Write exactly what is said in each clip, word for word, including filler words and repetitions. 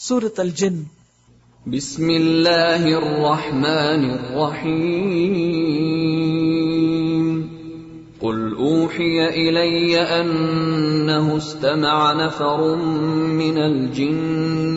سورۃ الجن۔ بسم اللہ الرحمن الرحیم۔ قل اوحی الی انہ استمع نفر من الجن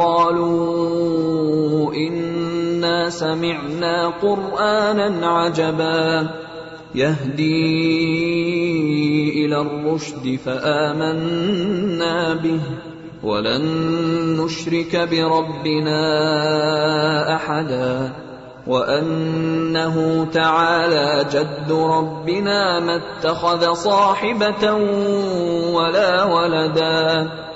فقالوا انا سمعنا قرآنا عجبا يهدي إلى الرشد فآمنا به ولن نشرك بربنا أحدا وأنه تعالى جد ربنا ما اتخذ صاحبة ولا ولدا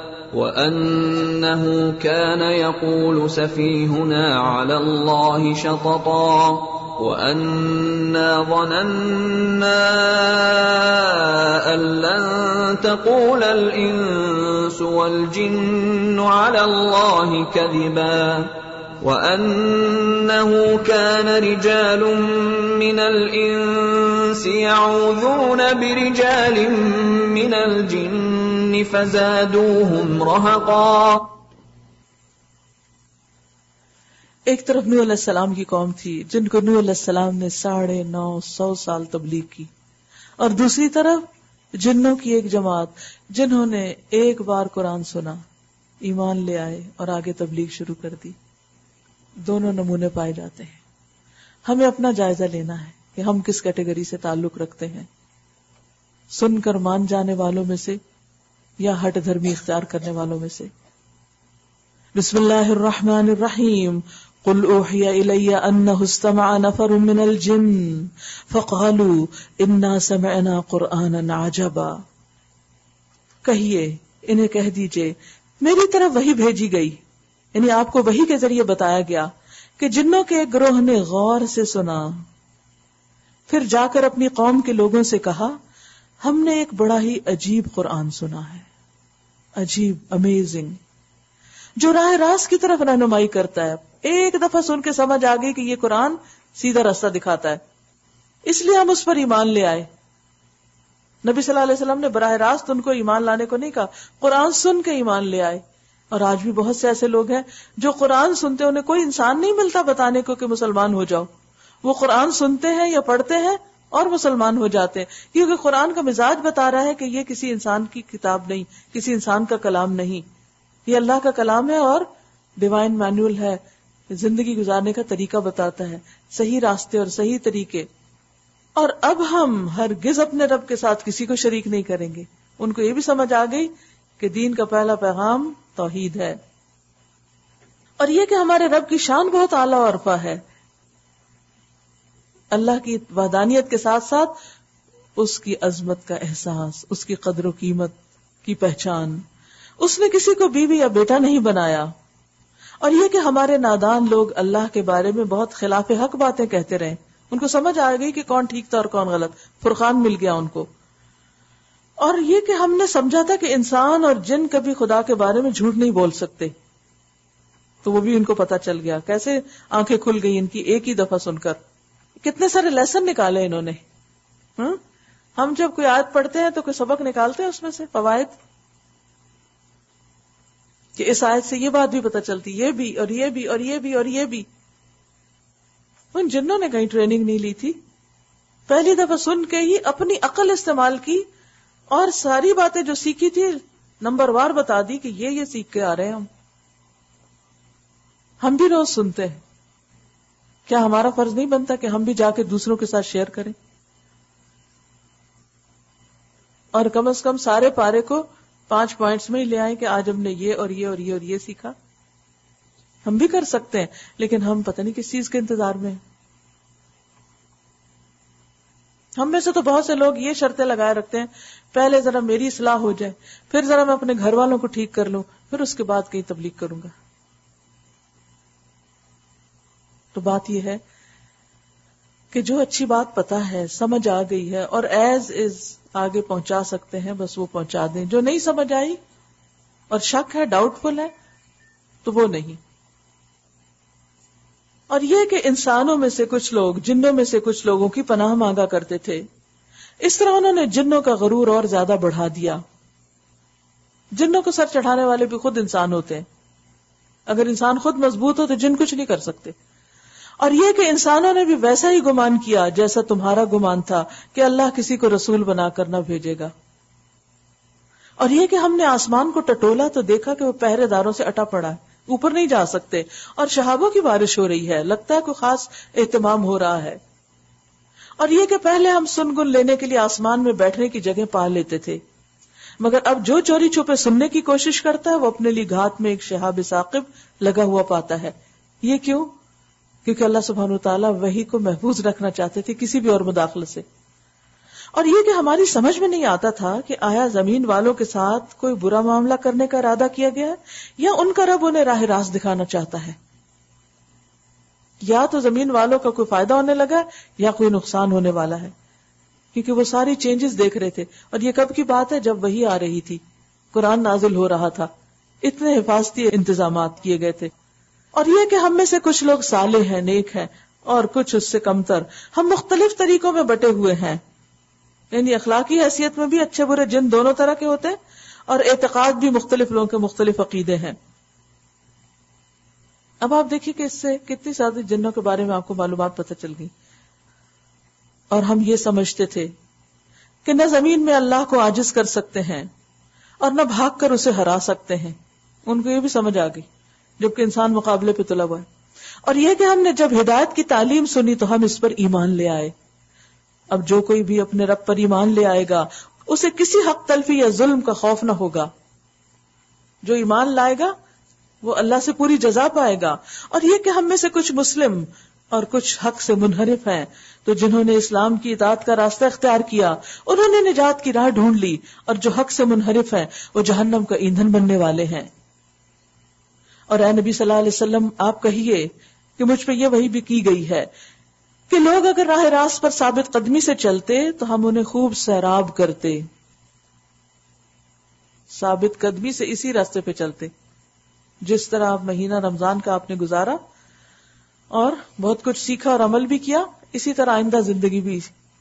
وأنه كان يقول سفيهنا على الله شططا وَأَنَّا ظَنَنَّا أَن لَّن تَقُولَ الْإِنسُ وَالْجِنُّ عَلَى اللَّهِ كَذِبًا وَأَنَّهُ كَانَ رِجَالٌ مِّنَ الْإِنسِ يَعُوذُونَ بِرِجَالٍ مِّنَ الْجِنِّ فَزَادُوهُمْ رَهَقًا۔ ایک طرف نوح علیہ السلام کی قوم تھی جن کو نوح علیہ السلام نے ساڑھے نو سو سال تبلیغ کی، اور دوسری طرف جنوں کی ایک جماعت جنہوں نے ایک بار قرآن سنا، ایمان لے آئے اور آگے تبلیغ شروع کر دی۔ دونوں نمونے پائے جاتے ہیں۔ ہمیں اپنا جائزہ لینا ہے کہ ہم کس کیٹیگری سے تعلق رکھتے ہیں، سن کر مان جانے والوں میں سے یا ہٹ دھرمی اختیار کرنے والوں میں سے۔ بسم اللہ الرحمن الرحیم۔ قل اوحی الی انہ استمع نفر من الجن فقالوا انا سمعنا قرآنا عجبا۔ کہیے، انہیں کہہ دیجئے میری طرف وحی بھیجی گئی، یعنی آپ کو وحی کے ذریعے بتایا گیا کہ جنوں کے ایک گروہ نے غور سے سنا، پھر جا کر اپنی قوم کے لوگوں سے کہا ہم نے ایک بڑا ہی عجیب قرآن سنا ہے، عجیب، امیزنگ، جو راہ راست کی طرف رہنمائی کرتا ہے۔ ایک دفعہ سن کے سمجھ آ گئی کہ یہ قرآن سیدھا راستہ دکھاتا ہے، اس لیے ہم اس پر ایمان لے آئے۔ نبی صلی اللہ علیہ وسلم نے براہ راست ان کو ایمان لانے کو نہیں کہا، قرآن سن کے ایمان لے آئے۔ اور آج بھی بہت سے ایسے لوگ ہیں جو قرآن سنتے، انہیں کوئی انسان نہیں ملتا بتانے کو کہ مسلمان ہو جاؤ، وہ قرآن سنتے ہیں یا پڑھتے ہیں اور مسلمان ہو جاتے ہیں، کیونکہ قرآن کا مزاج بتا رہا ہے کہ یہ کسی انسان کی کتاب نہیں، کسی انسان کا کلام نہیں، یہ اللہ کا کلام ہے اور ڈیوائن مینول ہے، زندگی گزارنے کا طریقہ بتاتا ہے، صحیح راستے اور صحیح طریقے۔ اور اب ہم ہرگز اپنے رب کے ساتھ کسی کو شریک نہیں کریں گے۔ ان کو یہ بھی سمجھ آ گئی کہ دین کا پہلا پیغام توحید ہے، اور یہ کہ ہمارے رب کی شان بہت اعلیٰ اور عرفہ ہے، اللہ کی وحدانیت کے ساتھ ساتھ اس کی عظمت کا احساس، اس کی قدر و قیمت کی پہچان۔ اس نے کسی کو بیوی یا بیٹا نہیں بنایا، اور یہ کہ ہمارے نادان لوگ اللہ کے بارے میں بہت خلاف حق باتیں کہتے رہے، ان کو سمجھ آ گئی کہ کون ٹھیک تھا اور کون غلط، فرقان مل گیا ان کو۔ اور یہ کہ ہم نے سمجھا تھا کہ انسان اور جن کبھی خدا کے بارے میں جھوٹ نہیں بول سکتے، تو وہ بھی ان کو پتا چل گیا، کیسے آنکھیں کھل گئی ان کی ایک ہی دفعہ سن کر۔ کتنے سارے لیسن نکالے انہوں نے۔ ہاں ہم جب کوئی آیت پڑھتے ہیں تو کوئی سبق نکالتے ہیں اس میں سے، فوائد، کہ اس آیت سے یہ بات بھی پتہ چلتی، یہ بھی اور یہ بھی اور یہ بھی اور یہ بھی۔ ان جنوں نے کہیں ٹریننگ نہیں لی تھی، پہلی دفعہ سن کے ہی اپنی عقل استعمال کی اور ساری باتیں جو سیکھی تھی نمبر وار بتا دی کہ یہ یہ سیکھ کے آ رہے ہیں ہم۔ ہم بھی روز سنتے ہیں، کیا ہمارا فرض نہیں بنتا کہ ہم بھی جا کے دوسروں کے ساتھ شیئر کریں، اور کم از کم سارے پارے کو پانچ پوائنٹس میں ہی لے آئیں کہ آج ہم نے یہ اور یہ اور یہ اور یہ سیکھا۔ ہم بھی کر سکتے ہیں، لیکن ہم پتہ نہیں کس چیز کے انتظار میں ہیں۔ ہم میں سے تو بہت سے لوگ یہ شرطیں لگائے رکھتے ہیں، پہلے ذرا میری اصلاح ہو جائے، پھر ذرا میں اپنے گھر والوں کو ٹھیک کر لوں، پھر اس کے بعد کہیں تبلیغ کروں گا۔ تو بات یہ ہے کہ جو اچھی بات پتا ہے، سمجھ آ گئی ہے اور ایز از آگے پہنچا سکتے ہیں، بس وہ پہنچا دیں۔ جو نہیں سمجھ آئی اور شک ہے، ڈاؤٹ فل ہے، تو وہ نہیں۔ اور یہ کہ انسانوں میں سے کچھ لوگ جنوں میں سے کچھ لوگوں کی پناہ مانگا کرتے تھے، اس طرح انہوں نے جنوں کا غرور اور زیادہ بڑھا دیا۔ جنوں کو سر چڑھانے والے بھی خود انسان ہوتے ہیں، اگر انسان خود مضبوط ہو تو جن کچھ نہیں کر سکتے. اور یہ کہ انسانوں نے بھی ویسا ہی گمان کیا جیسا تمہارا گمان تھا کہ اللہ کسی کو رسول بنا کر نہ بھیجے گا. اور یہ کہ ہم نے آسمان کو ٹٹولا تو دیکھا کہ وہ پہرے داروں سے اٹا پڑا ہے, اوپر نہیں جا سکتے, اور شہابوں کی بارش ہو رہی ہے, لگتا ہے کوئی خاص اہتمام ہو رہا ہے. اور یہ کہ پہلے ہم سن گن لینے کے لیے آسمان میں بیٹھنے کی جگہ پا لیتے تھے, مگر اب جو چوری چھپے سننے کی کوشش کرتا ہے وہ اپنے لیے گھات میں ایک شہاب ثاقب لگا ہوا پاتا ہے. یہ کیوں؟ کیونکہ اللہ سبحانہ وتعالیٰ وحی کو محفوظ رکھنا چاہتے تھے کسی بھی اور مداخلت سے. اور یہ کہ ہماری سمجھ میں نہیں آتا تھا کہ آیا زمین والوں کے ساتھ کوئی برا معاملہ کرنے کا ارادہ کیا گیا ہے یا ان کا رب انہیں راہ راست دکھانا چاہتا ہے. یا تو زمین والوں کا کوئی فائدہ ہونے لگا یا کوئی نقصان ہونے والا ہے, کیونکہ وہ ساری چینجز دیکھ رہے تھے. اور یہ کب کی بات ہے؟ جب وحی آ رہی تھی, قرآن نازل ہو رہا تھا, اتنے حفاظتی انتظامات کیے گئے تھے. اور یہ کہ ہم میں سے کچھ لوگ صالح ہیں, نیک ہیں, اور کچھ اس سے کمتر. ہم مختلف طریقوں میں بٹے ہوئے ہیں, یعنی اخلاقی حیثیت میں بھی اچھے برے جن دونوں طرح کے ہوتے ہیں, اور اعتقاد بھی مختلف لوگوں کے مختلف عقیدے ہیں. اب آپ دیکھیے کہ اس سے کتنی زیادہ جنوں کے بارے میں آپ کو معلومات پتہ چل گئی. اور ہم یہ سمجھتے تھے کہ نہ زمین میں اللہ کو عاجز کر سکتے ہیں اور نہ بھاگ کر اسے ہرا سکتے ہیں. ان کو یہ بھی سمجھ آ گئی, جبکہ انسان مقابلے پہ تلا ہوا ہے. اور یہ کہ ہم نے جب ہدایت کی تعلیم سنی تو ہم اس پر ایمان لے آئے. اب جو کوئی بھی اپنے رب پر ایمان لے آئے گا اسے کسی حق تلفی یا ظلم کا خوف نہ ہوگا. جو ایمان لائے گا وہ اللہ سے پوری جزا پائے گا. اور یہ کہ ہم میں سے کچھ مسلم اور کچھ حق سے منحرف ہیں, تو جنہوں نے اسلام کی اطاعت کا راستہ اختیار کیا انہوں نے نجات کی راہ ڈھونڈ لی, اور جو حق سے منحرف ہیں وہ جہنم کا ایندھن بننے والے ہیں. اور اے نبی صلی اللہ علیہ وسلم آپ کہیے کہ مجھ پہ یہ وحی بھی کی گئی ہے کہ لوگ اگر راہ راست پر ثابت قدمی سے چلتے تو ہم انہیں خوب سیراب کرتے. ثابت قدمی سے اسی راستے پہ چلتے جس طرح آپ مہینہ رمضان کا آپ نے گزارا اور بہت کچھ سیکھا اور عمل بھی کیا, اسی طرح آئندہ زندگی بھی.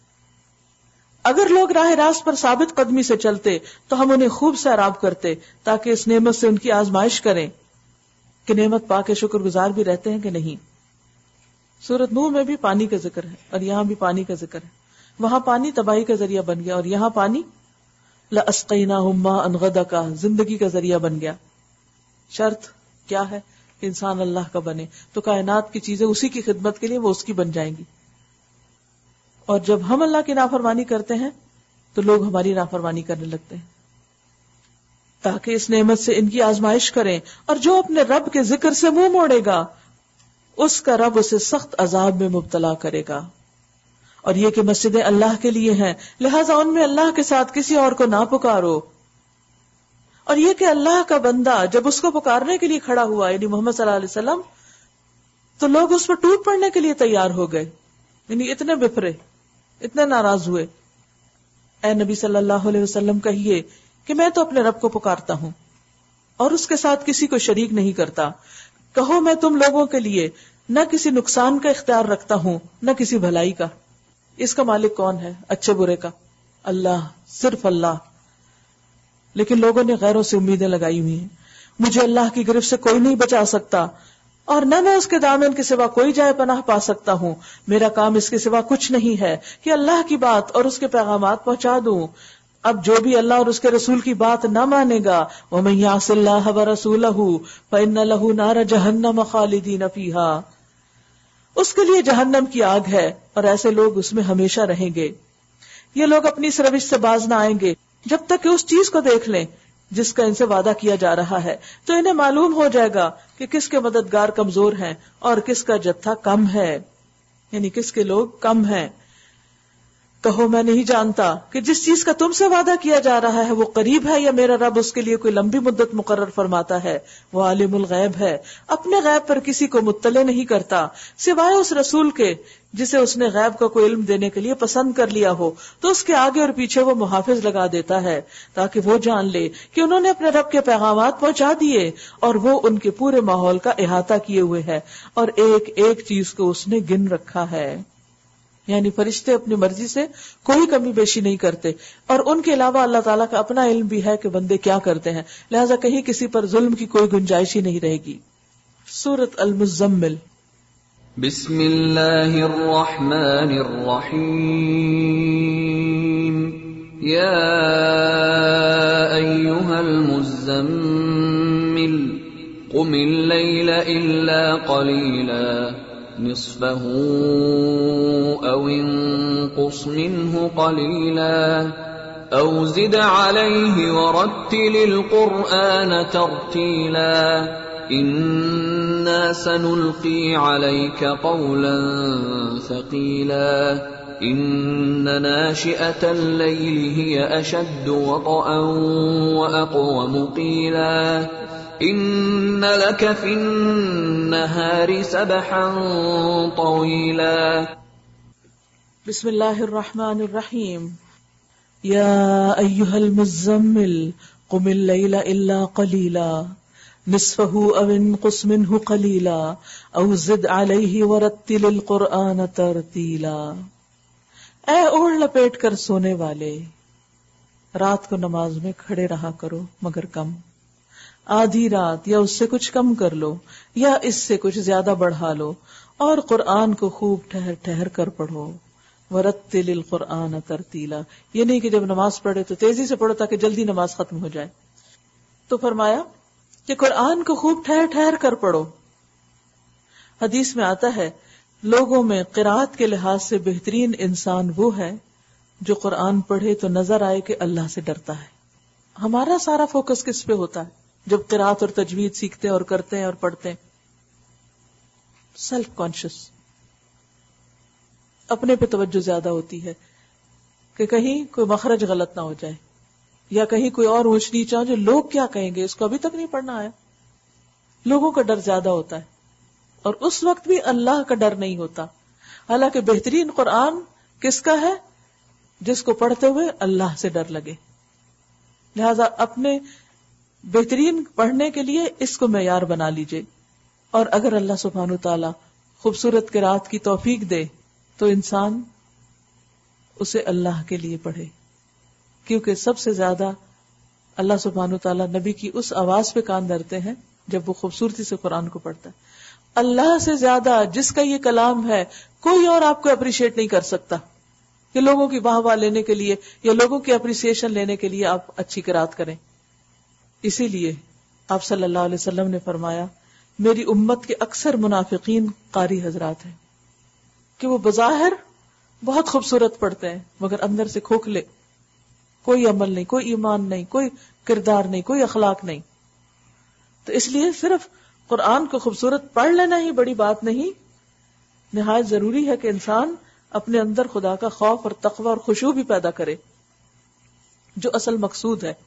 اگر لوگ راہ راست پر ثابت قدمی سے چلتے تو ہم انہیں خوب سیراب کرتے تاکہ اس نعمت سے ان کی آزمائش کریں کہ نعمت پا کے شکر گزار بھی رہتے ہیں کہ نہیں. سورۃ نوح میں بھی پانی کا ذکر ہے اور یہاں بھی پانی کا ذکر ہے. وہاں پانی تباہی کا ذریعہ بن گیا اور یہاں پانی لَأَسْقَيْنَاهُمْ مَاءً غَدَقًا زندگی کا ذریعہ بن گیا. شرط کیا ہے کہ انسان اللہ کا بنے, تو کائنات کی چیزیں اسی کی خدمت کے لیے وہ اس کی بن جائیں گی. اور جب ہم اللہ کی نافرمانی کرتے ہیں تو لوگ ہماری نافرمانی کرنے لگتے ہیں تاکہ اس نعمت سے ان کی آزمائش کریں. اور جو اپنے رب کے ذکر سے منہ موڑے گا اس کا رب اسے سخت عذاب میں مبتلا کرے گا. اور یہ کہ مسجدیں اللہ کے لیے ہیں, لہٰذا ان میں اللہ کے ساتھ کسی اور کو نہ پکارو. اور یہ کہ اللہ کا بندہ جب اس کو پکارنے کے لیے کھڑا ہوا یعنی محمد صلی اللہ علیہ وسلم, تو لوگ اس پر ٹوٹ پڑنے کے لیے تیار ہو گئے, یعنی اتنے بفرے, اتنے ناراض ہوئے. اے نبی صلی اللہ علیہ وسلم کہیے کہ میں تو اپنے رب کو پکارتا ہوں اور اس کے ساتھ کسی کو شریک نہیں کرتا. کہو میں تم لوگوں کے لیے نہ کسی نقصان کا اختیار رکھتا ہوں نہ کسی بھلائی کا. اس کا مالک کون ہے اچھے برے کا؟ اللہ, صرف اللہ. لیکن لوگوں نے غیروں سے امیدیں لگائی ہوئی ہیں. مجھے اللہ کی گرفت سے کوئی نہیں بچا سکتا اور نہ میں اس کے دامن کے سوا کوئی جائے پناہ پا سکتا ہوں. میرا کام اس کے سوا کچھ نہیں ہے کہ اللہ کی بات اور اس کے پیغامات پہنچا دوں. اب جو بھی اللہ اور اس کے رسول کی بات نہ مانے گا, وَمَن يَعْصِ اللَّهَ وَرَسُولَهُ فَإِنَّ لَهُ نَارَ جَهَنَّمَ خَالِدِينَ فِيهَا اس کے لیے جہنم کی آگ ہے اور ایسے لوگ اس میں ہمیشہ رہیں گے. یہ لوگ اپنی اس روش سے باز نہ آئیں گے جب تک کہ اس چیز کو دیکھ لیں جس کا ان سے وعدہ کیا جا رہا ہے, تو انہیں معلوم ہو جائے گا کہ کس کے مددگار کمزور ہیں اور کس کا جتھا کم ہے, یعنی کس کے لوگ کم ہیں. کہو میں نہیں جانتا کہ جس چیز کا تم سے وعدہ کیا جا رہا ہے وہ قریب ہے یا میرا رب اس کے لیے کوئی لمبی مدت مقرر فرماتا ہے. وہ عالم الغیب ہے, اپنے غیب پر کسی کو مطلع نہیں کرتا سوائے اس رسول کے جسے اس نے غیب کا کوئی علم دینے کے لیے پسند کر لیا ہو, تو اس کے آگے اور پیچھے وہ محافظ لگا دیتا ہے تاکہ وہ جان لے کہ انہوں نے اپنے رب کے پیغامات پہنچا دیے اور وہ ان کے پورے ماحول کا احاطہ کیے ہوئے ہے اور ایک ایک چیز کو اس نے گن رکھا ہے. یعنی فرشتے اپنی مرضی سے کوئی کمی بیشی نہیں کرتے اور ان کے علاوہ اللہ تعالیٰ کا اپنا علم بھی ہے کہ بندے کیا کرتے ہیں, لہٰذا کہیں کسی پر ظلم کی کوئی گنجائش ہی نہیں رہے گی. سورۃ المزمل. بسم اللہ الرحمن الرحیم. یا ایہا المزمل قم اللیل الا قلیلا نصفه او انقص منه قلیلا او زد علیہ ورتل القرآن ترتیلا انا سنلقی علیک قولا ثقیلا ان ناشئة اللیل هی اشد وطئا واقوم قیلا ان لك في النهار سبحا طویلا. بسم اللہ الرحمن الرحیم. یا ایہا المزمل قم اللیل الا قلیلا نصفه او انقص منه قلیلا او زد علیہ ورتل القرآن ترتیلا. اے اوڑھ لپیٹ کر سونے والے، رات کو نماز میں کھڑے رہا کرو مگر کم، آدھی رات یا اس سے کچھ کم کر لو یا اس سے کچھ زیادہ بڑھا لو، اور قرآن کو خوب ٹھہر ٹھہر کر پڑھو. ورتل القرآن ترتیلا، یہ نہیں کہ جب نماز پڑھے تو تیزی سے پڑھو تاکہ جلدی نماز ختم ہو جائے. تو فرمایا کہ قرآن کو خوب ٹھہر ٹھہر کر پڑھو. حدیث میں آتا ہے لوگوں میں قرات کے لحاظ سے بہترین انسان وہ ہے جو قرآن پڑھے تو نظر آئے کہ اللہ سے ڈرتا ہے. ہمارا سارا فوکس کس پہ ہوتا ہے جب قرات اور تجوید سیکھتے اور کرتے ہیں اور پڑھتے ہیں؟ سیلف کانشیس، اپنے پہ توجہ زیادہ ہوتی ہے کہ کہیں کوئی مخرج غلط نہ ہو جائے یا کہیں کوئی اور اونچ نیچ ہو جو لوگ کیا کہیں گے، اس کو ابھی تک نہیں پڑھنا آیا. لوگوں کا ڈر زیادہ ہوتا ہے اور اس وقت بھی اللہ کا ڈر نہیں ہوتا. حالانکہ بہترین قرآن کس کا ہے؟ جس کو پڑھتے ہوئے اللہ سے ڈر لگے. لہذا اپنے بہترین پڑھنے کے لیے اس کو معیار بنا لیجئے، اور اگر اللہ سبحانہ وتعالی خوبصورت قرات کی توفیق دے تو انسان اسے اللہ کے لیے پڑھے، کیونکہ سب سے زیادہ اللہ سبحانہ وتعالی نبی کی اس آواز پہ کان دھرتے ہیں جب وہ خوبصورتی سے قرآن کو پڑھتا ہے. اللہ سے زیادہ جس کا یہ کلام ہے کوئی اور آپ کو اپریشیٹ نہیں کر سکتا کہ لوگوں کی واہ واہ لینے کے لیے یا لوگوں کی اپریسیشن لینے کے لیے آپ اچھی قرات کریں. اسی لیے آپ صلی اللہ علیہ وسلم نے فرمایا میری امت کے اکثر منافقین قاری حضرات ہیں کہ وہ بظاہر بہت خوبصورت پڑھتے ہیں مگر اندر سے کھوکھلے، کوئی عمل نہیں، کوئی ایمان نہیں، کوئی کردار نہیں، کوئی اخلاق نہیں. تو اس لیے صرف قرآن کو خوبصورت پڑھ لینا ہی بڑی بات نہیں، نہایت ضروری ہے کہ انسان اپنے اندر خدا کا خوف اور تقوی اور خشوع بھی پیدا کرے جو اصل مقصود ہے.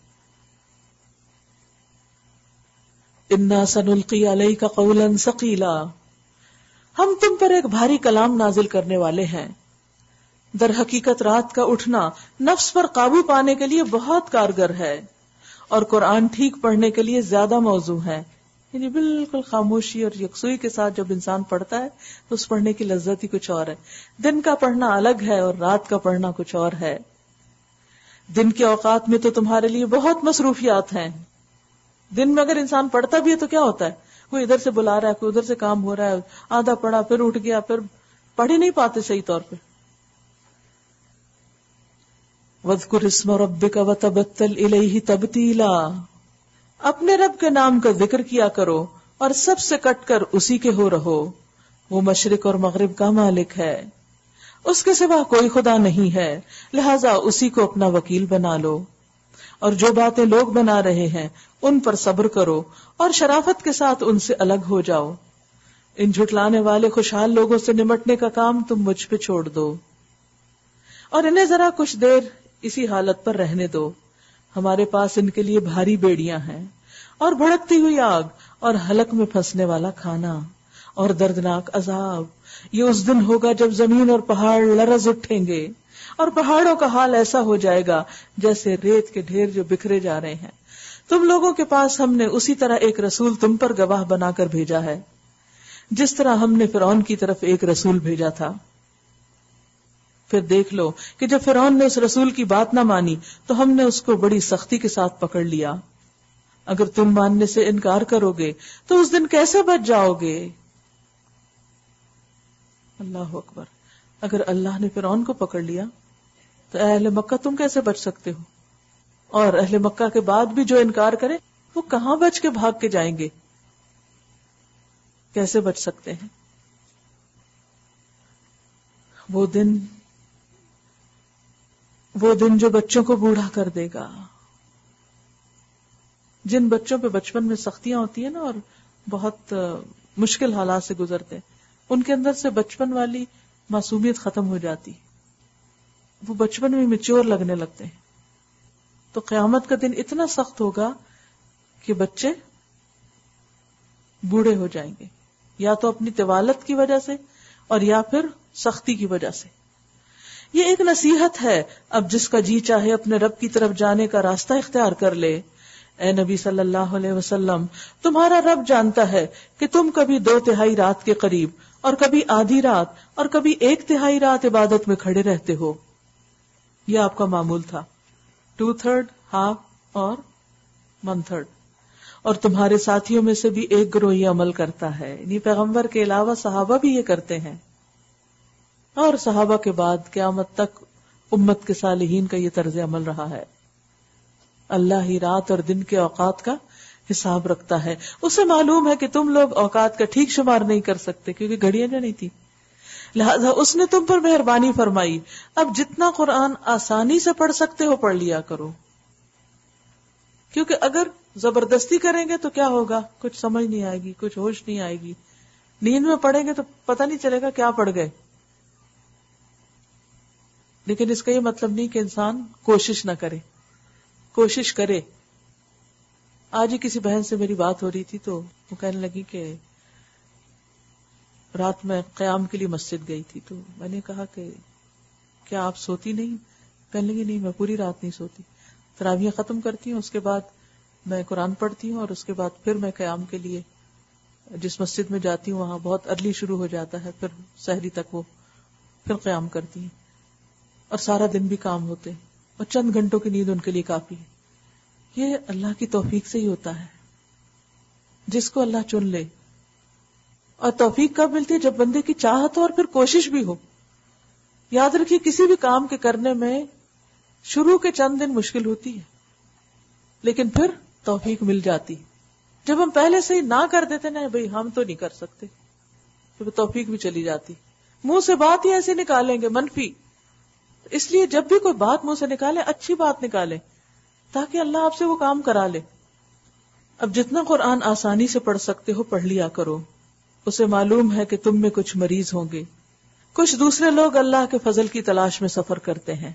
انا سنلقی علیک قولا ثقیلا، ہم تم پر ایک بھاری کلام نازل کرنے والے ہیں. در حقیقت رات کا اٹھنا نفس پر قابو پانے کے لیے بہت کارگر ہے اور قرآن ٹھیک پڑھنے کے لیے زیادہ موزوں ہے. یعنی بالکل خاموشی اور یکسوئی کے ساتھ جب انسان پڑھتا ہے تو اس پڑھنے کی لذت ہی کچھ اور ہے. دن کا پڑھنا الگ ہے اور رات کا پڑھنا کچھ اور ہے. دن کے اوقات میں تو تمہارے لیے بہت مصروفیات ہیں. دن میں اگر انسان پڑھتا بھی ہے تو کیا ہوتا ہے، کوئی ادھر سے بلا رہا ہے، کوئی ادھر سے کام ہو رہا ہے، آدھا پڑھا پھر اٹھ گیا، پھر پڑھ ہی نہیں پاتے صحیح طور پہ. وَاذْكُرِ اسْمَ رَبِّكَ وَتَبَتَّلْ إِلَيْهِ تَبْتِيلًا، اپنے رب کے نام کا ذکر کیا کرو اور سب سے کٹ کر اسی کے ہو رہو. وہ مشرق اور مغرب کا مالک ہے، اس کے سوا کوئی خدا نہیں ہے، لہذا اسی کو اپنا وکیل بنا لو. اور جو باتیں لوگ بنا رہے ہیں ان پر صبر کرو اور شرافت کے ساتھ ان سے الگ ہو جاؤ. ان جھٹلانے والے خوشحال لوگوں سے نمٹنے کا کام تم مجھ پہ چھوڑ دو اور انہیں ذرا کچھ دیر اسی حالت پر رہنے دو. ہمارے پاس ان کے لیے بھاری بیڑیاں ہیں اور بھڑکتی ہوئی آگ اور حلق میں پھنسنے والا کھانا اور دردناک عذاب. یہ اس دن ہوگا جب زمین اور پہاڑ لرز اٹھیں گے اور پہاڑوں کا حال ایسا ہو جائے گا جیسے ریت کے ڈھیر جو بکھرے جا رہے ہیں. تم لوگوں کے پاس ہم نے اسی طرح ایک رسول تم پر گواہ بنا کر بھیجا ہے جس طرح ہم نے فرعون کی طرف ایک رسول بھیجا تھا. پھر دیکھ لو کہ جب فرعون نے اس رسول کی بات نہ مانی تو ہم نے اس کو بڑی سختی کے ساتھ پکڑ لیا. اگر تم ماننے سے انکار کرو گے تو اس دن کیسے بچ جاؤ گے؟ اللہ اکبر. اگر اللہ نے فرعون کو پکڑ لیا تو اے اہل مکہ تم کیسے بچ سکتے ہو؟ اور اہل مکہ کے بعد بھی جو انکار کرے وہ کہاں بچ کے بھاگ کے جائیں گے؟ کیسے بچ سکتے ہیں؟ وہ دن وہ دن جو بچوں کو بوڑھا کر دے گا. جن بچوں پہ بچپن میں سختیاں ہوتی ہیں نا اور بہت مشکل حالات سے گزرتے ہیں، ان کے اندر سے بچپن والی معصومیت ختم ہو جاتی، وہ بچپن میں میچور لگنے لگتے ہیں. تو قیامت کا دن اتنا سخت ہوگا کہ بچے بوڑھے ہو جائیں گے، یا تو اپنی طوالت کی وجہ سے اور یا پھر سختی کی وجہ سے. یہ ایک نصیحت ہے. اب جس کا جی چاہے اپنے رب کی طرف جانے کا راستہ اختیار کر لے. اے نبی صلی اللہ علیہ وسلم، تمہارا رب جانتا ہے کہ تم کبھی دو تہائی رات کے قریب اور کبھی آدھی رات اور کبھی ایک تہائی رات عبادت میں کھڑے رہتے ہو. یہ آپ کا معمول تھا، ٹو تھرڈ، ہاف اور ون تھرڈ. اور تمہارے ساتھیوں میں سے بھی ایک گروہ یہ عمل کرتا ہے، یعنی پیغمبر کے علاوہ صحابہ بھی یہ کرتے ہیں، اور صحابہ کے بعد قیامت تک امت کے صالحین کا یہ طرز عمل رہا ہے. اللہ ہی رات اور دن کے اوقات کا حساب رکھتا ہے. اسے معلوم ہے کہ تم لوگ اوقات کا ٹھیک شمار نہیں کر سکتے کیونکہ گھڑیاں جو نہیں تھی، لہذا اس نے تم پر مہربانی فرمائی. اب جتنا قرآن آسانی سے پڑھ سکتے ہو پڑھ لیا کرو، کیونکہ اگر زبردستی کریں گے تو کیا ہوگا؟ کچھ سمجھ نہیں آئے گی، کچھ ہوش نہیں آئے گی. نیند میں پڑھیں گے تو پتہ نہیں چلے گا کیا پڑھ گئے. لیکن اس کا یہ مطلب نہیں کہ انسان کوشش نہ کرے، کوشش کرے. آج ہی کسی بہن سے میری بات ہو رہی تھی تو وہ کہنے لگی کہ رات میں قیام کے لیے مسجد گئی تھی، تو میں نے کہا کہ کیا آپ سوتی نہیں؟ کہنے لگی نہیں، میں پوری رات نہیں سوتی، تراویح ختم کرتی ہوں، اس کے بعد میں قرآن پڑھتی ہوں، اور اس کے بعد پھر میں قیام کے لیے جس مسجد میں جاتی ہوں وہاں بہت ارلی شروع ہو جاتا ہے، پھر سحری تک وہ پھر قیام کرتی ہیں، اور سارا دن بھی کام ہوتے ہیں، اور چند گھنٹوں کی نیند ان کے لیے کافی ہے. یہ اللہ کی توفیق سے ہی ہوتا ہے، جس کو اللہ چن لے. اور توفیق کب ملتی ہے؟ جب بندے کی چاہت ہو اور پھر کوشش بھی ہو. یاد رکھیے کسی بھی کام کے کرنے میں شروع کے چند دن مشکل ہوتی ہے، لیکن پھر توفیق مل جاتی. جب ہم پہلے سے ہی نہ کر دیتے نا بھئی ہم تو نہیں کر سکتے، تو توفیق بھی چلی جاتی. منہ سے بات ہی ایسی نکالیں گے منفی. اس لیے جب بھی کوئی بات منہ سے نکالے اچھی بات نکالے تاکہ اللہ آپ سے وہ کام کرا لے. اب جتنا قرآن آسانی سے پڑھ سکتے ہو پڑھ لیا کرو. اسے معلوم ہے کہ تم میں کچھ مریض ہوں گے، کچھ دوسرے لوگ اللہ کے فضل کی تلاش میں سفر کرتے ہیں.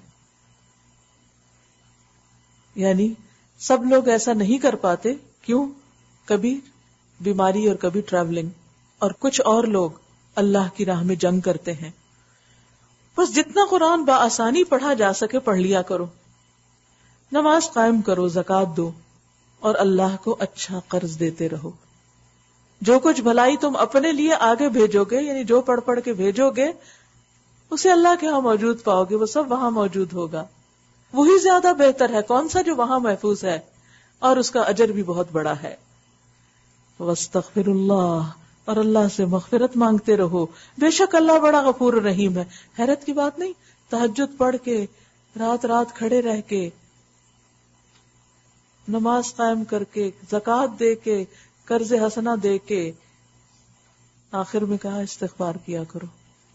یعنی سب لوگ ایسا نہیں کر پاتے. کیوں؟ کبھی بیماری اور کبھی ٹریولنگ، اور کچھ اور لوگ اللہ کی راہ میں جنگ کرتے ہیں. بس جتنا قرآن بآسانی پڑھا جا سکے پڑھ لیا کرو. نماز قائم کرو، زکوٰۃ دو، اور اللہ کو اچھا قرض دیتے رہو. جو کچھ بھلائی تم اپنے لیے آگے بھیجو گے، یعنی جو پڑھ پڑھ کے بھیجو گے، اسے اللہ کے ہاں موجود پاؤ گے. وہ سب وہاں موجود ہوگا. وہی زیادہ بہتر ہے. کون سا؟ جو وہاں محفوظ ہے، اور اس کا اجر بھی بہت بڑا ہے. واستغفر اللہ، اور اللہ سے مغفرت مانگتے رہو، بے شک اللہ بڑا غفور رحیم ہے. حیرت کی بات نہیں؟ تہجد پڑھ کے، رات رات کھڑے رہ کے، نماز قائم کر کے، زکوٰۃ دے کے، قرض حسنہ دے کے، آخر میں کہا استغفار کیا کرو.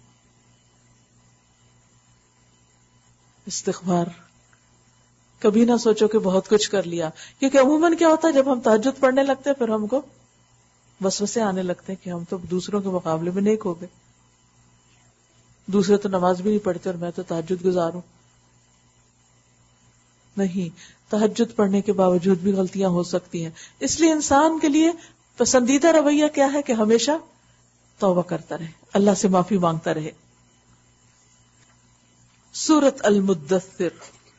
استغفار کبھی نہ سوچو کہ بہت کچھ کر لیا، کیونکہ عموماً کیا ہوتا ہے جب ہم تہجد پڑھنے لگتے ہیں پھر ہم کو وسوسے آنے لگتے ہیں کہ ہم تو دوسروں کے مقابلے میں نیک ہو گئے، دوسرے تو نماز بھی نہیں پڑھتے اور میں تو تہجد گزار ہوں. نہیں، تہجد پڑھنے کے باوجود بھی غلطیاں ہو سکتی ہیں. اس لیے انسان کے لیے پسندیدہ رویہ کیا ہے کہ ہمیشہ توبہ کرتا رہے، اللہ سے معافی مانگتا رہے. سورۃ المدثر.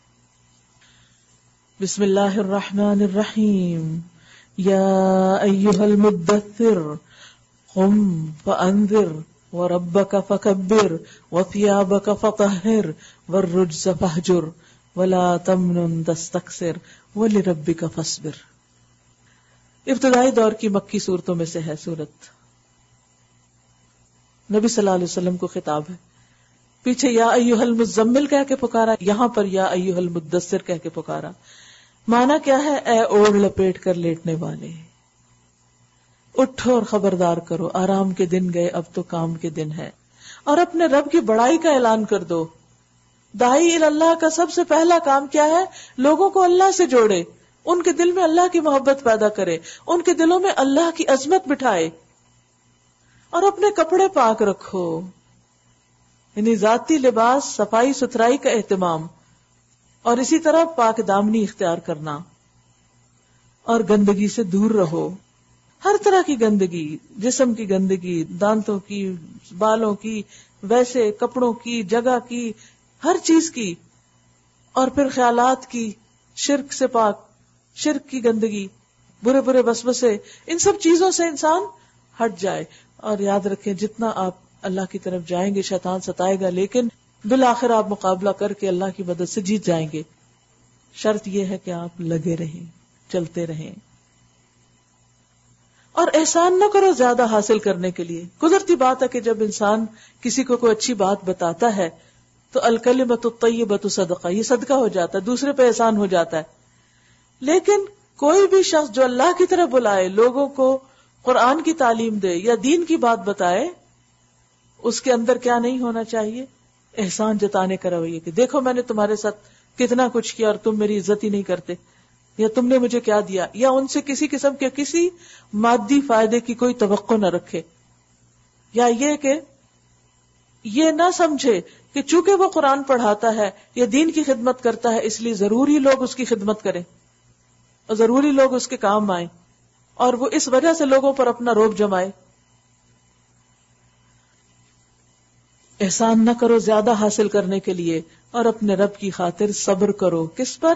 بسم اللہ الرحمن الرحیم. یا ایھا المدثر قم فانذر وربک فکبر وثیابک فطہر والرجز فاہجر ولا تمنن تستکثر ولربک فاصبر. ابتدائی دور کی مکی صورتوں میں سے ہے سورت. نبی صلی اللہ علیہ وسلم کو خطاب ہے. پیچھے یا ایھا المزمل کہہ کے پکارا، یہاں پر یا ایھا المدثر کہہ کے پکارا. معنی کیا ہے؟ اے اوڑھ لپیٹ کر لیٹنے والے، اٹھو اور خبردار کرو، آرام کے دن گئے، اب تو کام کے دن ہے. اور اپنے رب کی بڑائی کا اعلان کر دو. داعی اللہ کا سب سے پہلا کام کیا ہے؟ لوگوں کو اللہ سے جوڑے، ان کے دل میں اللہ کی محبت پیدا کرے، ان کے دلوں میں اللہ کی عظمت بٹھائے. اور اپنے کپڑے پاک رکھو، یعنی ذاتی لباس، صفائی ستھرائی کا اہتمام، اور اسی طرح پاک دامنی اختیار کرنا. اور گندگی سے دور رہو، ہر طرح کی گندگی، جسم کی گندگی، دانتوں کی، بالوں کی، ویسے کپڑوں کی، جگہ کی، ہر چیز کی. اور پھر خیالات کی، شرک سے پاک، شرک کی گندگی، برے برے وسوسے، ان سب چیزوں سے انسان ہٹ جائے. اور یاد رکھیں جتنا آپ اللہ کی طرف جائیں گے شیطان ستائے گا، لیکن بالآخر آپ مقابلہ کر کے اللہ کی مدد سے جیت جائیں گے. شرط یہ ہے کہ آپ لگے رہیں، چلتے رہیں. اور احسان نہ کرو زیادہ حاصل کرنے کے لیے. قدرتی بات ہے کہ جب انسان کسی کو کوئی اچھی بات بتاتا ہے تو الکلمۃ الطیبۃ صدقہ، یہ صدقہ ہو جاتا ہے، دوسرے پہ احسان ہو جاتا ہے. لیکن کوئی بھی شخص جو اللہ کی طرف بلائے، لوگوں کو قرآن کی تعلیم دے یا دین کی بات بتائے، اس کے اندر کیا نہیں ہونا چاہیے؟ احسان جتانے کا رویہ، کہ دیکھو میں نے تمہارے ساتھ کتنا کچھ کیا اور تم میری عزت ہی نہیں کرتے، یا تم نے مجھے کیا دیا، یا ان سے کسی قسم کے کسی مادی فائدے کی کوئی توقع نہ رکھے. یا یہ کہ یہ نہ سمجھے کہ چونکہ وہ قرآن پڑھاتا ہے یا دین کی خدمت کرتا ہے اس لیے ضروری لوگ اس کی خدمت کریں اور ضروری لوگ اس کے کام آئیں، اور وہ اس وجہ سے لوگوں پر اپنا رعب جمائے. احسان نہ کرو زیادہ حاصل کرنے کے لیے، اور اپنے رب کی خاطر صبر کرو. کس پر؟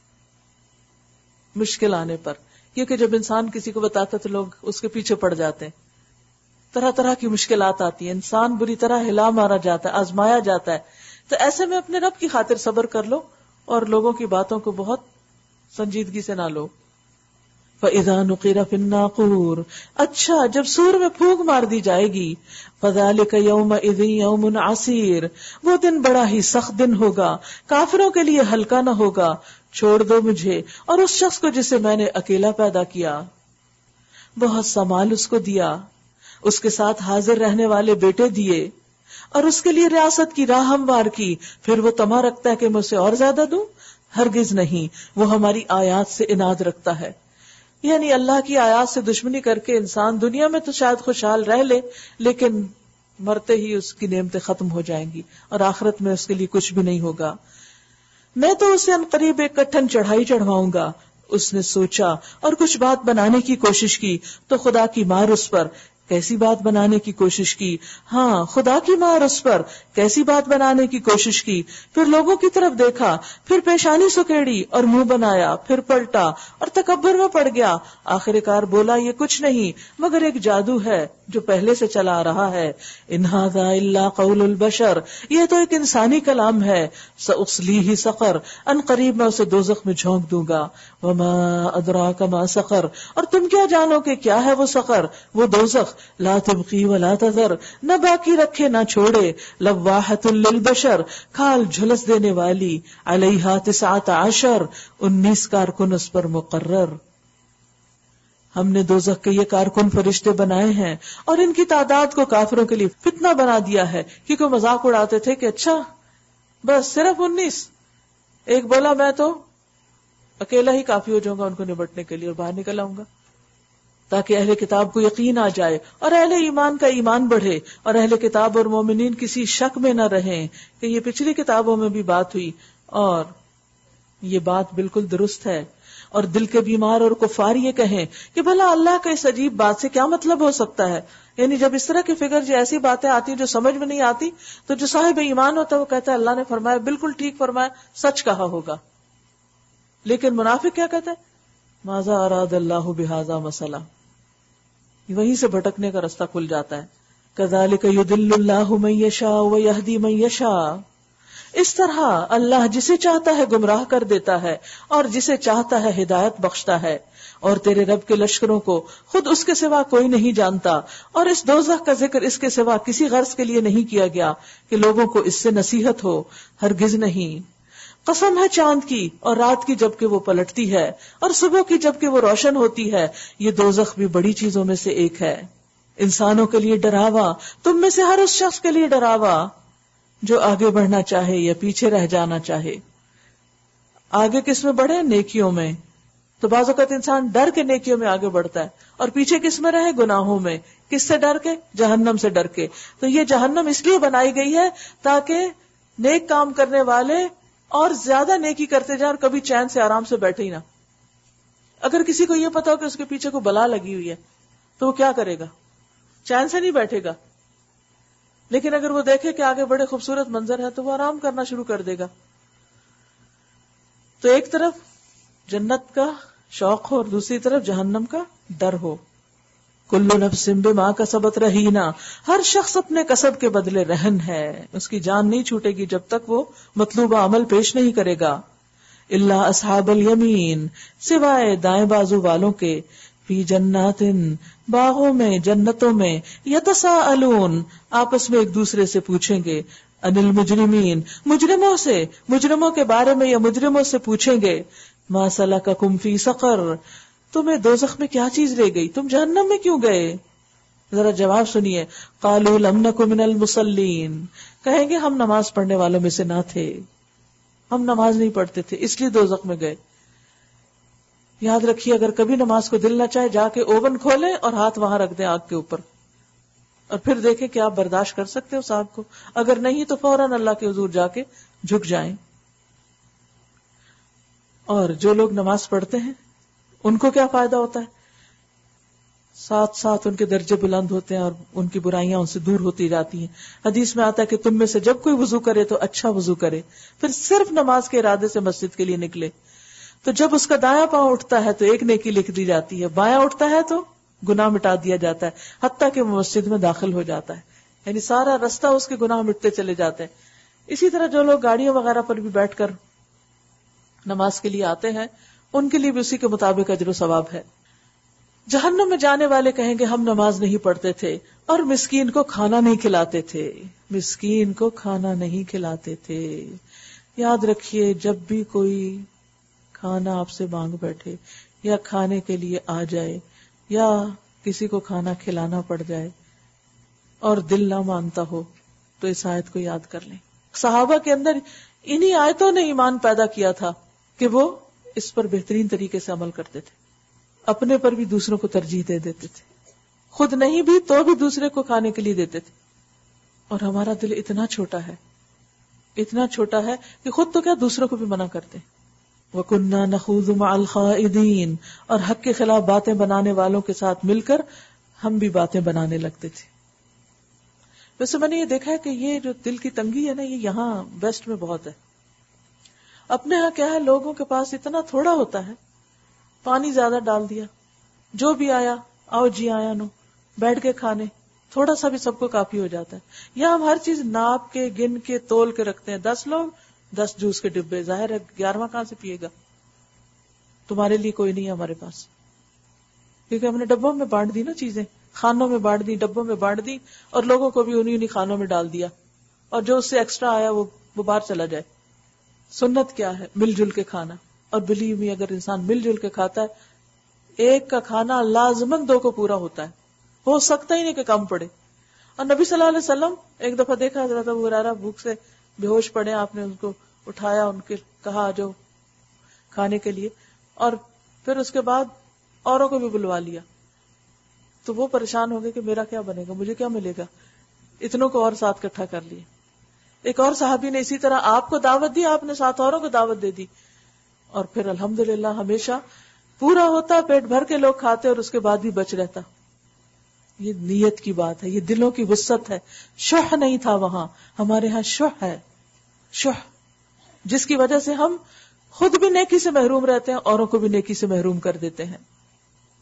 مشکل آنے پر. کیونکہ جب انسان کسی کو بتاتا تو لوگ اس کے پیچھے پڑ جاتے ہیں، طرح طرح کی مشکلات آتی ہیں، انسان بری طرح ہلا مارا جاتا ہے، آزمایا جاتا ہے. تو ایسے میں اپنے رب کی خاطر صبر کر لو اور لوگوں کی باتوں کو بہت سنجیدگی سے نہ لو. فَإِذَا نُقِرَ فِي النَّاقُورِ، اچھا جب سور میں پھونک مار دی جائے گی، فَذَلِكَ يَوْمَئِذٍ يَوْمٌ عَسِيرٌ، وہ دن بڑا ہی سخت دن ہوگا، کافروں کے لیے ہلکا نہ ہوگا. چھوڑ دو مجھے اور اس شخص کو جسے میں نے اکیلا پیدا کیا، بہت سا مال اس کو دیا، اس کے ساتھ حاضر رہنے والے بیٹے دیے، اور اس کے لیے ریاست کی راہ ہموار کی. پھر وہ طمع رکھتا ہے کہ میں اسے اور زیادہ دوں؟ ہرگز نہیں، وہ ہماری آیات سے اناد رکھتا ہے. یعنی اللہ کی آیات سے دشمنی کر کے انسان دنیا میں تو شاید خوشحال رہ لے، لیکن مرتے ہی اس کی نعمتیں ختم ہو جائیں گی اور آخرت میں اس کے لیے کچھ بھی نہیں ہوگا. میں تو اسے عنقریب ایک کٹھن چڑھائی چڑھواؤں گا. اس نے سوچا اور کچھ بات بنانے کی کوشش کی تو خدا کی مار اس پر. کیسی بات بنانے کی کوشش کی؟ ہاں، خدا کی مار اس پر. کیسی بات بنانے کی کوشش کی؟ پھر لوگوں کی طرف دیکھا، پھر پیشانی سکیڑی اور منہ بنایا، پھر پلٹا اور تکبر میں پڑ گیا. آخر کار بولا یہ کچھ نہیں مگر ایک جادو ہے جو پہلے سے چلا آ رہا ہے. ان ھذا الا قول البشر، یہ تو ایک انسانی کلام ہے. ساصلیہ سقر، ان قریب میں اسے دوزخ میں جھونک دوں گا. وما ادراک ما سقر، اور تم کیا جانو کہ کیا ہے وہ سقر، وہ دوزخ. لا تبقی ولا تذر، نہ باقی رکھے نہ چھوڑے. لواحۃ للبشر، کھال جھلس دینے والی. علیہا تسعۃ عشر، انیس کارکن اس پر مقرر. ہم نے دوزخ کے یہ کارکن فرشتے بنائے ہیں اور ان کی تعداد کو کافروں کے لیے فتنہ بنا دیا ہے، کیونکہ مذاق اڑاتے تھے کہ اچھا بس صرف انیس. ایک بولا میں تو اکیلا ہی کافی ہو جاؤں گا ان کو نبٹنے کے لیے اور باہر نکل آؤں گا، تاکہ اہل کتاب کو یقین آ جائے اور اہل ایمان کا ایمان بڑھے اور اہل کتاب اور مومنین کسی شک میں نہ رہیں کہ یہ پچھلی کتابوں میں بھی بات ہوئی اور یہ بات بالکل درست ہے. اور دل کے بیمار اور کفار یہ کہیں کہ بھلا اللہ کا اس عجیب بات سے کیا مطلب ہو سکتا ہے. یعنی جب اس طرح کی فکر جو ایسی باتیں آتی ہیں جو سمجھ میں نہیں آتی تو جو صاحب ایمان ہوتا ہے وہ کہتا ہے اللہ نے فرمایا، بالکل ٹھیک فرمایا، سچ کہا ہوگا. لیکن منافق کیا کہتا ہے؟ ماذا اراد اللہ بہذا مسئلہ، وہیں سے بھٹکنے کا راستہ کھل جاتا ہے. کذالک یضل اللہ من یشاء ویہدی من یشاء، اس طرح اللہ جسے چاہتا ہے گمراہ کر دیتا ہے اور جسے چاہتا ہے ہدایت بخشتا ہے، اور تیرے رب کے لشکروں کو خود اس کے سوا کوئی نہیں جانتا، اور اس دوزخ کا ذکر اس کے سوا کسی غرض کے لیے نہیں کیا گیا کہ لوگوں کو اس سے نصیحت ہو، ہرگز نہیں۔ قسم ہے چاند کی اور رات کی جبکہ وہ پلٹتی ہے، اور صبح کی جبکہ وہ روشن ہوتی ہے، یہ دوزخ بھی بڑی چیزوں میں سے ایک ہے۔ انسانوں کے لیے ڈراوا، تم میں سے ہر اس شخص کے لیے ڈراوا جو آگے بڑھنا چاہے یا پیچھے رہ جانا چاہے۔ آگے کس میں بڑھے؟ نیکیوں میں۔ تو بعض اوقات انسان ڈر کے نیکیوں میں آگے بڑھتا ہے، اور پیچھے کس میں رہے؟ گناہوں میں۔ کس سے ڈر کے؟ جہنم سے ڈر کے۔ تو یہ جہنم اس لیے بنائی گئی ہے تاکہ نیک کام کرنے والے اور زیادہ نیکی کرتے جائیں اور کبھی چین سے آرام سے بیٹھے ہی نہ۔ اگر کسی کو یہ پتا ہو کہ اس کے پیچھے کو بلا لگی ہوئی ہے تو وہ کیا کرے گا؟ چین سے نہیں بیٹھے گا۔ لیکن اگر وہ دیکھے کہ آگے بڑے خوبصورت منظر ہے تو وہ آرام کرنا شروع کر دے گا۔ تو ایک طرف جنت کا شوق ہو اور دوسری طرف جہنم کا ڈر ہو۔ کل نفس بما کسبت رہینا، ہر شخص اپنے کسب کے بدلے رہن ہے، اس کی جان نہیں چھوٹے گی جب تک وہ مطلوبہ عمل پیش نہیں کرے گا۔ الا اصحاب الیمین، سوائے دائیں بازو والوں کے، فی جنات، باغوں میں، جنتوں میں، یتساءلون، آپس میں ایک دوسرے سے پوچھیں گے، ان المجرمین، مجرموں سے، مجرموں کے بارے میں یا مجرموں سے پوچھیں گے، ما سلککم فی سقر، تمہیں دوزخ میں کیا چیز لے گئی، تم جہنم میں کیوں گئے؟ ذرا جواب سنیے، قالوا لم نک من المصلین، کہیں گے ہم نماز پڑھنے والوں میں سے نہ تھے، ہم نماز نہیں پڑھتے تھے اس لیے دوزخ میں گئے۔ یاد رکھیے اگر کبھی نماز کو دل نہ چاہے، جا کے اوون کھولیں اور ہاتھ وہاں رکھ دیں آگ کے اوپر، اور پھر دیکھیں کہ آپ برداشت کر سکتے ہو اس آگ کو، اگر نہیں تو فوراً اللہ کے حضور جا کے جھک جائیں۔ اور جو لوگ نماز پڑھتے ہیں ان کو کیا فائدہ ہوتا ہے؟ ساتھ ساتھ ان کے درجے بلند ہوتے ہیں اور ان کی برائیاں ان سے دور ہوتی جاتی ہیں۔ حدیث میں آتا ہے کہ تم میں سے جب کوئی وضو کرے تو اچھا وضو کرے، پھر صرف نماز کے ارادے سے مسجد کے لیے نکلے، تو جب اس کا دایاں پاؤں اٹھتا ہے تو ایک نیکی لکھ دی جاتی ہے، بایاں اٹھتا ہے تو گناہ مٹا دیا جاتا ہے، حتیٰ کہ وہ مسجد میں داخل ہو جاتا ہے، یعنی سارا رستہ اس کے گناہ مٹتے چلے جاتے ہیں۔ اسی طرح جو لوگ گاڑیوں وغیرہ پر بھی بیٹھ کر نماز کے لیے آتے ہیں ان کے لیے بھی اسی کے مطابق اجر و ثواب ہے۔ جہنم میں جانے والے کہیں گے ہم نماز نہیں پڑھتے تھے اور مسکین کو کھانا نہیں کھلاتے تھے، مسکین کو کھانا نہیں کھلاتے تھے۔ یاد رکھیے جب بھی کوئی کھانا آپ سے مانگ بیٹھے یا کھانے کے لیے آ جائے یا کسی کو کھانا کھلانا پڑ جائے اور دل نہ مانتا ہو تو اس آیت کو یاد کر لیں۔ صحابہ کے اندر انہی آیتوں نے ایمان پیدا کیا تھا کہ وہ اس پر بہترین طریقے سے عمل کرتے تھے، اپنے پر بھی دوسروں کو ترجیح دے دیتے تھے، خود نہیں بھی تو بھی دوسرے کو کھانے کے لیے دیتے تھے۔ اور ہمارا دل اتنا چھوٹا ہے، اتنا چھوٹا ہے کہ خود تو کیا دوسروں کو بھی منع کرتے ہیں۔ وَكُنَّا نَخُوضُ مَعَ الْخَائِضِينَ، اور حق کے خلاف باتیں بنانے والوں کے ساتھ مل کر ہم بھی باتیں بنانے لگتے تھے۔ ویسے میں نے یہ دیکھا ہے کہ یہ جو دل کی تنگی ہے نا، یہ یہاں ویسٹ میں بہت ہے۔ اپنے ہاں کیا ہے، لوگوں کے پاس اتنا تھوڑا ہوتا ہے، پانی زیادہ ڈال دیا، جو بھی آیا آؤ جی آیا نو، بیٹھ کے کھانے، تھوڑا سا بھی سب کو کافی ہو جاتا ہے۔ یہاں ہم ہر چیز ناپ کے گن کے تول کے رکھتے ہیں، دس لوگ دس جوس کے ڈبے، ظاہر ہے گیارہواں کہاں سے پیے گا، تمہارے لیے کوئی نہیں ہے ہمارے پاس، کیونکہ ہم نے ڈبوں میں بانٹ دی نا چیزیں، خانوں میں بانٹ دی، ڈبوں میں بانٹ دی، اور لوگوں کو بھی انہی انہی خانوں میں ڈال دیا، اور جو اس سے ایکسٹرا آیا وہ وہ باہر چلا جائے۔ سنت کیا ہے؟ مل جل کے کھانا، اور بلیو می اگر انسان مل جل کے کھاتا ہے ایک کا کھانا لازماً دو کو پورا ہوتا ہے، ہو سکتا ہی نہیں کہ کم پڑے۔ اور نبی صلی اللہ علیہ وسلم ایک دفعہ دیکھا حضرت ابو ہریرہ بھوک سے بے ہوش پڑے، آپ نے ان کو اٹھایا، ان کے کہا جو کھانے کے لیے، اور پھر اس کے بعد اوروں کو بھی بلوا لیا، تو وہ پریشان ہو گئے کہ میرا کیا بنے گا، مجھے کیا ملے گا، اتنوں کو اور ساتھ اکٹھا کر لیے۔ ایک اور صحابی نے اسی طرح آپ کو دعوت دی، آپ نے ساتھ اوروں کو دعوت دے دی، اور پھر الحمدللہ ہمیشہ پورا ہوتا، پیٹ بھر کے لوگ کھاتے اور اس کے بعد بھی بچ رہتا۔ یہ نیت کی بات ہے، یہ دلوں کی وسعت ہے، شح نہیں تھا وہاں، ہمارے ہاں شح ہے، شح، جس کی وجہ سے ہم خود بھی نیکی سے محروم رہتے ہیں، اوروں کو بھی نیکی سے محروم کر دیتے ہیں۔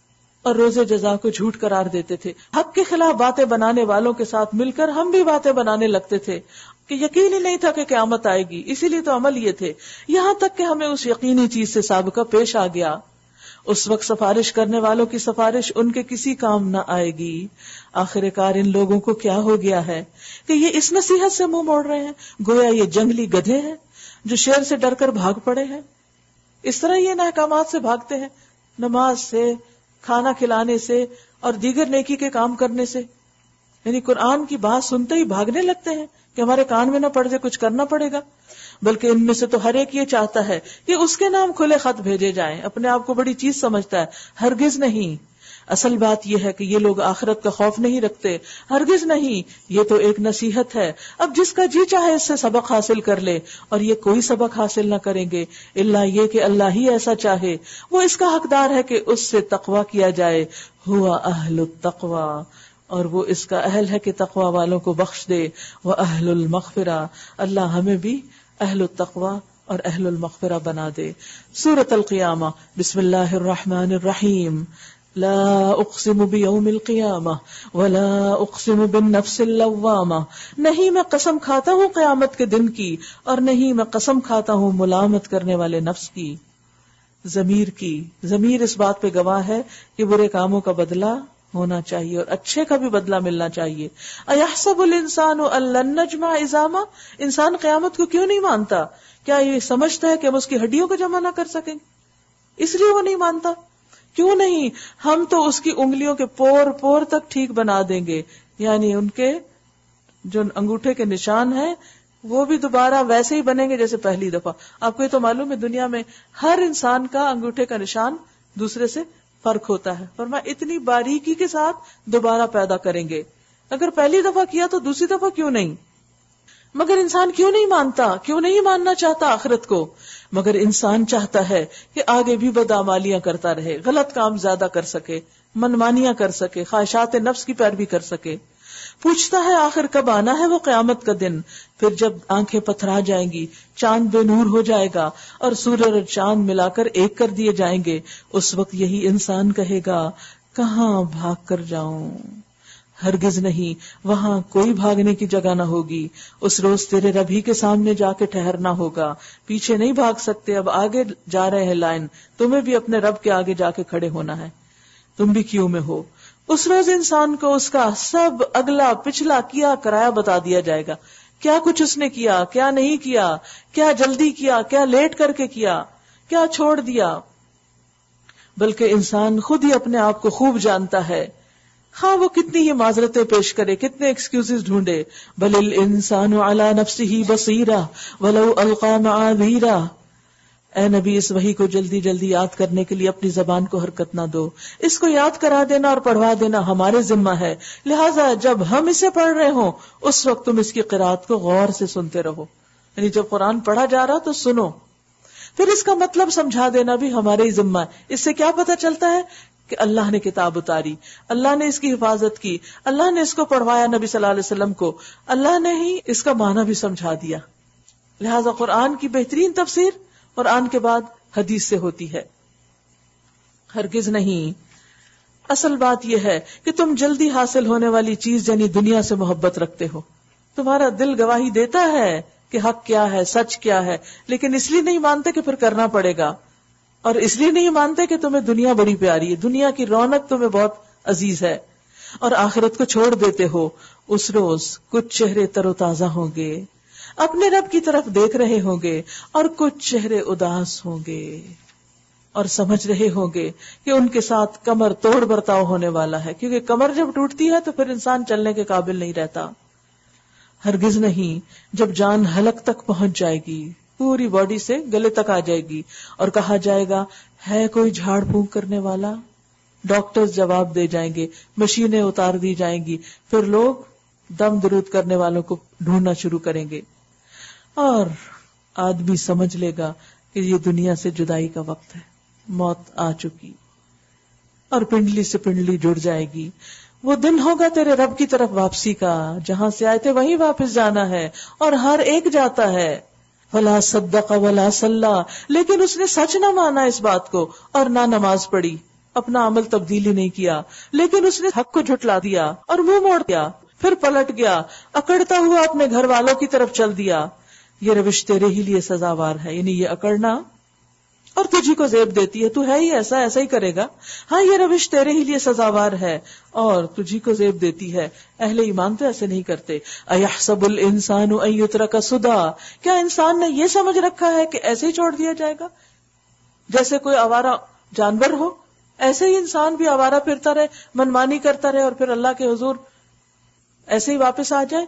اور روز جزا کو جھوٹ قرار دیتے تھے. حق کے خلاف باتیں بنانے والوں کے ساتھ مل کر ہم بھی باتیں بنانے لگتے تھے کہ یقین ہی نہیں تھا کہ قیامت آئے گی، اسی لیے تو عمل یہ تھے. یہاں تک کہ ہمیں اس یقینی چیز سے سابقہ پیش آ گیا. اس وقت سفارش کرنے والوں کی سفارش ان کے کسی کام نہ آئے گی. آخر کار ان لوگوں کو کیا ہو گیا ہے کہ یہ اس نصیحت سے منہ موڑ رہے ہیں گویا یہ جنگلی گدھے ہیں جو شیر سے ڈر کر بھاگ پڑے ہیں. اس طرح یہ احکامات سے بھاگتے ہیں، نماز سے، کھانا کھلانے سے اور دیگر نیکی کے کام کرنے سے. یعنی قرآن کی بات سنتے ہی بھاگنے لگتے ہیں کہ ہمارے کان میں نہ پڑ جائے، کچھ کرنا پڑے گا. بلکہ ان میں سے تو ہر ایک یہ چاہتا ہے کہ اس کے نام کھلے خط بھیجے جائیں. اپنے آپ کو بڑی چیز سمجھتا ہے. ہرگز نہیں. اصل بات یہ ہے کہ یہ لوگ آخرت کا خوف نہیں رکھتے. ہرگز نہیں. یہ تو ایک نصیحت ہے. اب جس کا جی چاہے اس سے سبق حاصل کر لے، اور یہ کوئی سبق حاصل نہ کریں گے الا یہ کہ اللہ ہی ایسا چاہے. وہ اس کا حقدار ہے کہ اس سے تقوی کیا جائے. ہوا اہل التقوی، اور وہ اس کا اہل ہے کہ تقوی والوں کو بخش دے. واہل المغفرہ، اللہ ہمیں بھی اہل التقوی اور اہل المغفرہ بنا دے. سورۃ القیامہ. بسم اللہ الرحمن الرحیم. لا اقسم بیوم القیامہ ولا اقسم بالنفس اللوامہ. نہیں میں قسم کھاتا ہوں قیامت کے دن کی، اور نہیں میں قسم کھاتا ہوں ملامت کرنے والے نفس کی، ضمیر کی. ضمیر اس بات پہ گواہ ہے کہ برے کاموں کا بدلہ ہونا چاہیے اور اچھے کا بھی بدلہ ملنا چاہیے. ایحسب الانسان ان لن نجمع عظامہ. انسان قیامت کو کیوں نہیں مانتا؟ کیا یہ سمجھتا ہے کہ ہم اس کی ہڈیوں کو جمع نہ کر سکیں گے؟ اس لیے وہ نہیں مانتا. کیوں نہیں؟ ہم تو اس کی انگلیوں کے پور پور تک ٹھیک بنا دیں گے. یعنی ان کے جو انگوٹھے کے نشان ہیں وہ بھی دوبارہ ویسے ہی بنیں گے جیسے پہلی دفعہ. آپ کو یہ تو معلوم ہے دنیا میں ہر انسان کا انگوٹھے کا نشان دوسرے سے فرق ہوتا ہے، اور میں اتنی باریکی کے ساتھ دوبارہ پیدا کریں گے. اگر پہلی دفعہ کیا تو دوسری دفعہ کیوں نہیں؟ مگر انسان کیوں نہیں مانتا؟ کیوں نہیں ماننا چاہتا آخرت کو؟ مگر انسان چاہتا ہے کہ آگے بھی بدعمالیاں کرتا رہے، غلط کام زیادہ کر سکے، منمانیاں کر سکے، خواہشات نفس کی پیروی کر سکے. پوچھتا ہے آخر کب آنا ہے وہ قیامت کا دن؟ پھر جب آنکھیں پتھرا جائیں گی، چاند بے نور ہو جائے گا اور سورج اور چاند ملا کر ایک کر دیے جائیں گے، اس وقت یہی انسان کہے گا کہاں بھاگ کر جاؤں؟ ہرگز نہیں، وہاں کوئی بھاگنے کی جگہ نہ ہوگی. اس روز تیرے رب ہی کے سامنے جا کے ٹھہرنا ہوگا. پیچھے نہیں بھاگ سکتے، اب آگے جا رہے ہیں لائن، تمہیں بھی اپنے رب کے آگے جا کے کھڑے ہونا ہے. تم بھی کیوں میں ہو. اس روز انسان کو اس کا سب اگلا پچھلا کیا کرایا بتا دیا جائے گا. کیا کچھ اس نے کیا، کیا نہیں کیا، کیا جلدی کیا، کیا لیٹ کر کے کیا، کیا چھوڑ دیا. بلکہ انسان خود ہی اپنے آپ کو خوب جانتا ہے، ہاں وہ کتنی ہی معذرتیں پیش کرے، کتنے ایکسکیوزز ڈھونڈے. بل الانسان علی نفسہ بصیرہ ولو القی معاذیرہ. اے نبی اس وحی کو جلدی جلدی یاد کرنے کے لیے اپنی زبان کو حرکت نہ دو. اس کو یاد کرا دینا اور پڑھوا دینا ہمارے ذمہ ہے، لہٰذا جب ہم اسے پڑھ رہے ہوں اس وقت تم اس کی قرات کو غور سے سنتے رہو. یعنی جب قرآن پڑھا جا رہا تو سنو. پھر اس کا مطلب سمجھا دینا بھی ہمارے ہی ذمہ ہے. اس سے کیا پتہ چلتا ہے کہ اللہ نے کتاب اتاری، اللہ نے اس کی حفاظت کی، اللہ نے اس کو پڑھوایا نبی صلی اللہ علیہ وسلم کو، اللہ نے ہی اس کا معنی بھی سمجھا دیا. لہٰذا قرآن کی بہترین تفسیر قرآن کے بعد حدیث سے ہوتی ہے. ہرگز نہیں. اصل بات یہ ہے کہ تم جلدی حاصل ہونے والی چیز یعنی دنیا سے محبت رکھتے ہو. تمہارا دل گواہی دیتا ہے کہ حق کیا ہے، سچ کیا ہے، لیکن اس لیے نہیں مانتے کہ پھر کرنا پڑے گا، اور اس لیے نہیں مانتے کہ تمہیں دنیا بڑی پیاری ہے، دنیا کی رونق تمہیں بہت عزیز ہے، اور آخرت کو چھوڑ دیتے ہو. اس روز کچھ چہرے تر و تازہ ہوں گے، اپنے رب کی طرف دیکھ رہے ہوں گے، اور کچھ چہرے اداس ہوں گے اور سمجھ رہے ہوں گے کہ ان کے ساتھ کمر توڑ برتاؤ ہونے والا ہے، کیونکہ کمر جب ٹوٹتی ہے تو پھر انسان چلنے کے قابل نہیں رہتا. ہرگز نہیں. جب جان حلق تک پہنچ جائے گی، پوری باڈی سے گلے تک آ جائے گی، اور کہا جائے گا ہے کوئی جھاڑ پھونک کرنے والا؟ ڈاکٹرز جواب دے جائیں گے، مشینیں اتار دی جائیں گی، پھر لوگ دم درود کرنے والوں کو ڈھونڈنا شروع کریں گے، اور آدمی سمجھ لے گا کہ یہ دنیا سے جدائی کا وقت ہے، موت آ چکی، اور پنڈلی سے پنڈلی جڑ جائے گی. وہ دن ہوگا تیرے رب کی طرف واپسی کا، جہاں سے آئے تھے وہیں واپس جانا ہے، اور ہر ایک جاتا ہے. ولا صدق ولا صلی، لیکن اس نے سچ نہ مانا اس بات کو اور نہ نماز پڑھی. اپنا عمل تبدیلی نہیں کیا، لیکن اس نے حق کو جھٹلا دیا اور منہ موڑ دیا، پھر پلٹ گیا، اکڑتا ہوا اپنے گھر والوں کی طرف چل دیا، یہ روش تیرے ہی لیے سزاوار ہے. یعنی یہ اکڑنا اور تجھی کو زیب دیتی ہے، تو ہے ہی ایسا، ایسا ہی کرے گا. ہاں یہ روش تیرے ہی لیے سزاوار ہے اور تجھی کو زیب دیتی ہے. اہل ایمان تو ایسے نہیں کرتے. اَيَحْسَبُ الْإِنسَانُ أَن يُتْرَكَ سُدًى، کیا انسان نے یہ سمجھ رکھا ہے کہ ایسے ہی چھوڑ دیا جائے گا؟ جیسے کوئی آوارہ جانور ہو، ایسے ہی انسان بھی آوارہ پھرتا رہے، منمانی کرتا رہے اور پھر اللہ کے حضور ایسے ہی واپس آ جائے.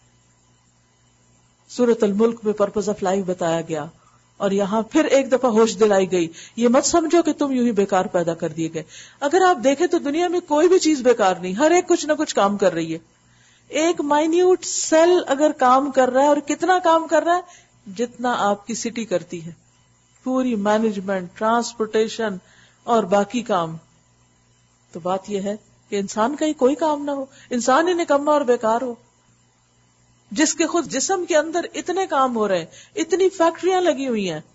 سورۃ الملک میں پرپز آف لائف بتایا گیا اور یہاں پھر ایک دفعہ ہوش دلائی گئی، یہ مت سمجھو کہ تم یوں ہی بیکار پیدا کر دیے گئے. اگر آپ دیکھیں تو دنیا میں کوئی بھی چیز بیکار نہیں، ہر ایک کچھ نہ کچھ کام کر رہی ہے. ایک مائنیوٹ سیل اگر کام کر رہا ہے، اور کتنا کام کر رہا ہے؟ جتنا آپ کی سٹی کرتی ہے، پوری مینجمنٹ، ٹرانسپورٹیشن اور باقی کام. تو بات یہ ہے کہ انسان کا ہی کوئی کام نہ ہو، انسان ہی نکما اور بیکار ہو، جس کے خود جسم کے اندر اتنے کام ہو رہے ہیں، اتنی فیکٹریاں لگی ہوئی ہیں،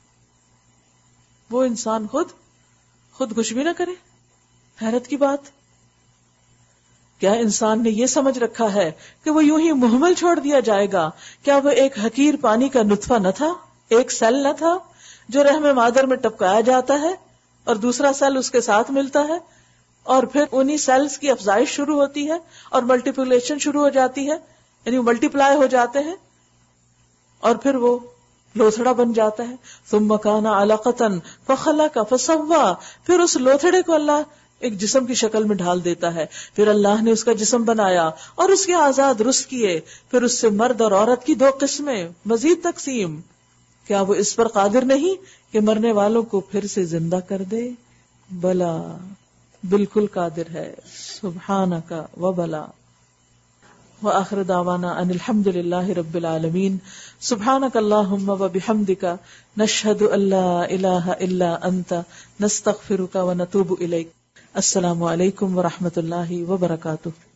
وہ انسان خود خود کچھ بھی نہ کرے. حیرت کی بات. کیا انسان نے یہ سمجھ رکھا ہے کہ وہ یوں ہی مہمل چھوڑ دیا جائے گا؟ کیا وہ ایک حقیر پانی کا نطفہ نہ تھا، ایک سیل نہ تھا جو رحم مادر میں ٹپکایا جاتا ہے اور دوسرا سیل اس کے ساتھ ملتا ہے اور پھر انہی سیلز کی افزائش شروع ہوتی ہے اور ملٹیپلیشن شروع ہو جاتی ہے، یعنی ملٹی پلائی ہو جاتے ہیں اور پھر وہ لوتھڑا بن جاتا ہے. ثم كان علقة فخلق فسوى، پھر اس لوتھڑے کو اللہ ایک جسم کی شکل میں ڈھال دیتا ہے، پھر اللہ نے اس کا جسم بنایا اور اس کے آزاد رست کیے، پھر اس سے مرد اور عورت کی دو قسمیں مزید تقسیم. کیا وہ اس پر قادر نہیں کہ مرنے والوں کو پھر سے زندہ کر دے؟ بلا، بالکل قادر ہے. سبحانک و بلا. وآخر دعوانا ان الحمد للہ رب العالمین. سبحانک اللہم و بحمدک، نشہد ان لا الہ الا انت، نستغفرک و نتوب الیک. السلام علیکم ورحمۃ اللہ وبرکاتہ.